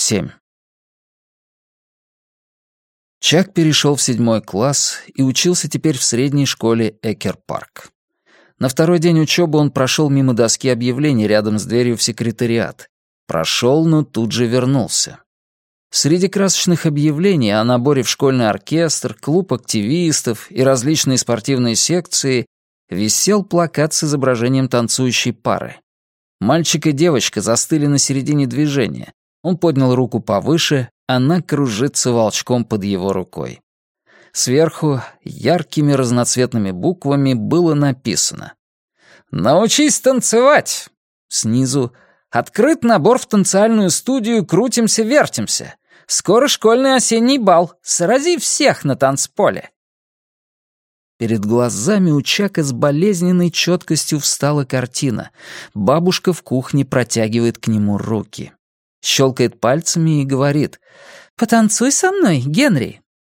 37. Чак перешел в 7 класс и учился теперь в средней школе Экер-Парк. На второй день учебы он прошел мимо доски объявлений рядом с дверью в секретариат. Прошел, но тут же вернулся. Среди красочных объявлений о наборе в школьный оркестр, клуб активистов и различные спортивные секции висел плакат с изображением танцующей пары. Мальчик и девочка застыли на середине движения. Он поднял руку повыше, она кружится волчком под его рукой. Сверху яркими разноцветными буквами было написано: «Научись танцевать!» Снизу: «Открыт набор в танцевальную студию «Крутимся-вертимся». Скоро школьный осенний бал. Срази всех на танцполе». Перед глазами у Чака с болезненной четкостью встала картина. Бабушка в кухне протягивает к нему руки. Щелкает пальцами и говорит: «Потанцуй со мной, Генри».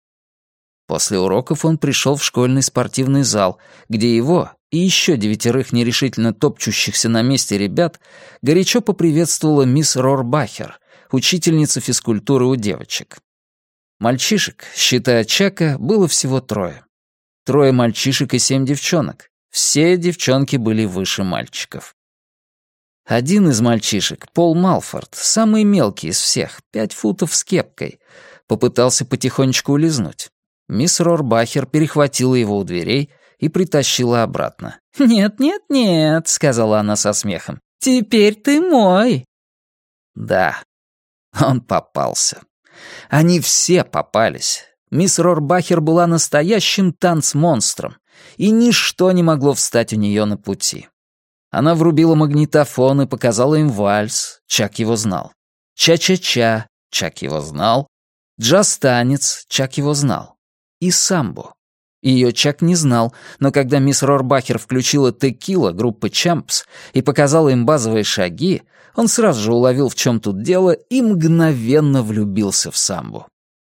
После уроков он пришел в школьный спортивный зал, где его и еще 9 нерешительно топчущихся на месте ребят горячо поприветствовала мисс Рорбахер, учительница физкультуры у девочек. Мальчишек, считая Чака, было всего 3. 3 мальчишек и 7 девчонок. Все девчонки были выше мальчиков. Один из мальчишек, Пол Малфорд, самый мелкий из всех, 5 футов с кепкой, попытался потихонечку улизнуть. Мисс Рорбахер перехватила его у дверей и притащила обратно. «Нет, нет, нет», — сказала она со смехом. «Теперь ты мой». Да, он попался. Они все попались. Мисс Рорбахер была настоящим танцмонстром, и ничто не могло встать у нее на пути. Она врубила магнитофон и показала им вальс, Чак его знал. Ча-ча-ча, Чак его знал. Джаз-танец, Чак его знал. И самбо. Ее Чак не знал, но когда мисс Рорбахер включила «Текила» группы «Чампс» и показала им базовые шаги, он сразу же уловил, в чем тут дело, и мгновенно влюбился в самбо.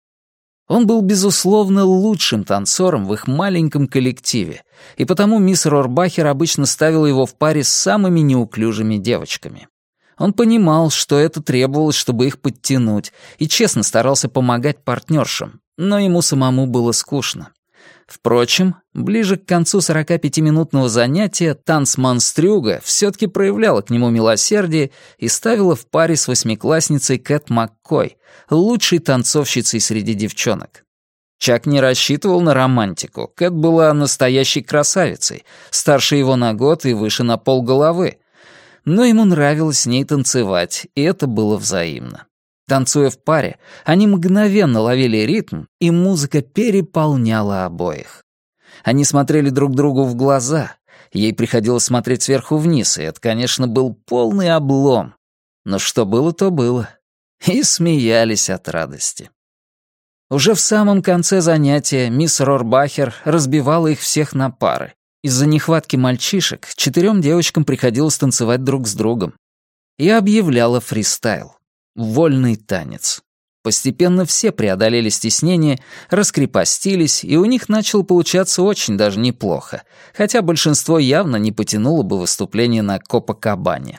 Он был, безусловно, лучшим танцором в их маленьком коллективе, и потому мисс Рорбахер обычно ставила его в паре с самыми неуклюжими девочками. Он понимал, что это требовалось, чтобы их подтянуть, и честно старался помогать партнершам, но ему самому было скучно. Впрочем, ближе к концу 45-минутного занятия танцмонстрюга все-таки проявляла к нему милосердие и ставила в паре с 8-классницей Кэт Маккой, лучшей танцовщицей среди девчонок. Чак не рассчитывал на романтику. Кэт была настоящей красавицей, старше его на год и выше на полголовы. Но ему нравилось с ней танцевать, и это было взаимно. Танцуя в паре, они мгновенно ловили ритм, и музыка переполняла обоих. Они смотрели друг другу в глаза. Ей приходилось смотреть сверху вниз, и это, конечно, был полный облом. Но что было, то было. И смеялись от радости. Уже в самом конце занятия мисс Рорбахер разбивала их всех на пары. Из-за нехватки мальчишек 4 девочкам приходилось танцевать друг с другом. И объявляла фристайл. Вольный танец. Постепенно все преодолели стеснение, раскрепостились, и у них начало получаться очень даже неплохо, хотя большинство явно не потянуло бы выступление на Копакабане.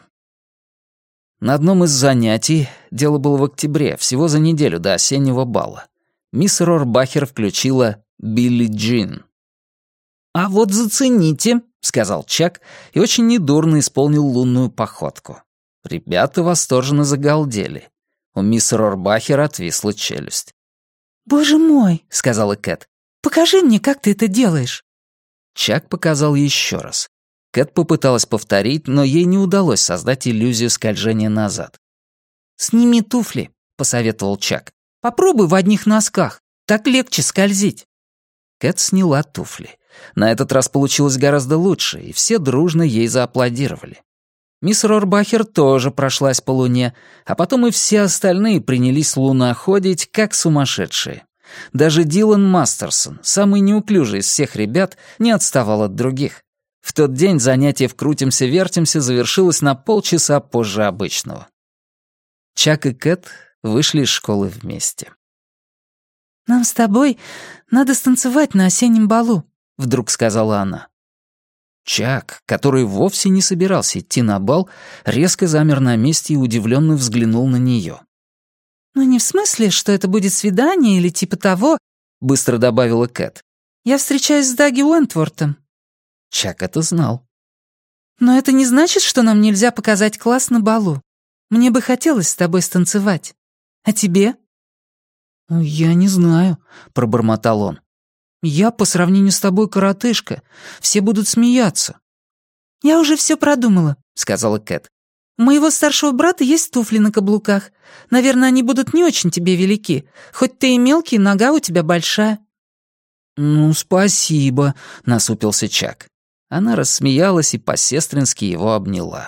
На одном из занятий, дело было в октябре, всего за неделю до осеннего бала, мисс Рорбахер включила «Билли Джин». «А вот зацените», — сказал Чак, и очень недурно исполнил лунную походку. Ребята восторженно загалдели. У мисс Рорбахер отвисла челюсть. «Боже мой», — сказала Кэт, — «покажи мне, как ты это делаешь». Чак показал еще раз. Кэт попыталась повторить, но ей не удалось создать иллюзию скольжения назад. «Сними туфли», — посоветовал Чак. «Попробуй в одних носках, так легче скользить». Кэт сняла туфли. На этот раз получилось гораздо лучше, и все дружно ей зааплодировали. Мисс Рорбахер тоже прошлась по луне, а потом и все остальные принялись луноходить, как сумасшедшие. Даже Дилан Мастерсон, самый неуклюжий из всех ребят, не отставал от других. В тот день занятие в «Крутимся-вертимся» завершилось на полчаса позже обычного. Чак и Кэт вышли из школы вместе. «Нам с тобой надо станцевать на осеннем балу», — вдруг сказала она. Чак, который вовсе не собирался идти на бал, резко замер на месте и удивленно взглянул на нее. «Ну, не в смысле, что это будет свидание или типа того», — быстро добавила Кэт. «Я встречаюсь с Даги Уэнтвортом». Чак это знал. «Но это не значит, что нам нельзя показать класс на балу. Мне бы хотелось с тобой станцевать. А тебе?» «Я не знаю», — пробормотал он. «Я по сравнению с тобой коротышка. Все будут смеяться». «Я уже все продумала», — сказала Кэт. «У моего старшего брата есть туфли на каблуках. Наверное, они будут не очень тебе велики. Хоть ты и мелкий, нога у тебя большая». «Ну, спасибо», — насупился Чак. Она рассмеялась и по-сестрински его обняла.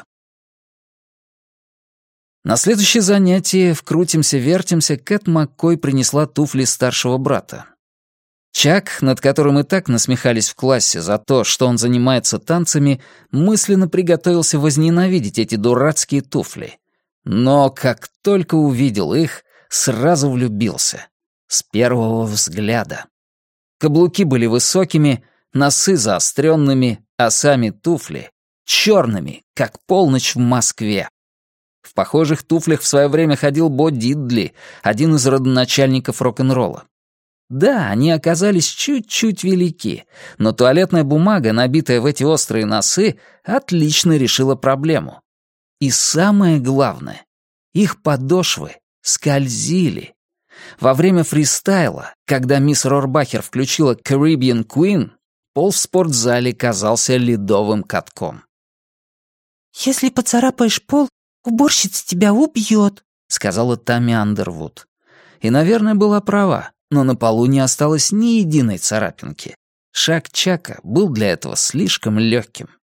На следующее занятие в «Крутимся-вертимся» Кэт Маккой принесла туфли старшего брата. Чак, над которым и так насмехались в классе за то, что он занимается танцами, мысленно приготовился возненавидеть эти дурацкие туфли. Но как только увидел их, сразу влюбился. С первого взгляда. Каблуки были высокими, носы заостренными, а сами туфли — черными, как полночь в Москве. В похожих туфлях в свое время ходил Бо Дидли, один из родоначальников рок-н-ролла. Да, они оказались чуть-чуть велики, но туалетная бумага, набитая в эти острые носы, отлично решила проблему. И самое главное, их подошвы скользили. Во время фристайла, когда мисс Рорбахер включила Caribbean Queen, пол в спортзале казался ледовым катком. «Если поцарапаешь пол, уборщица тебя убьет», — сказала Тамми Андервуд. И, наверное, была права, но на полу не осталось ни единой царапинки. Шаг Чака был для этого слишком легким.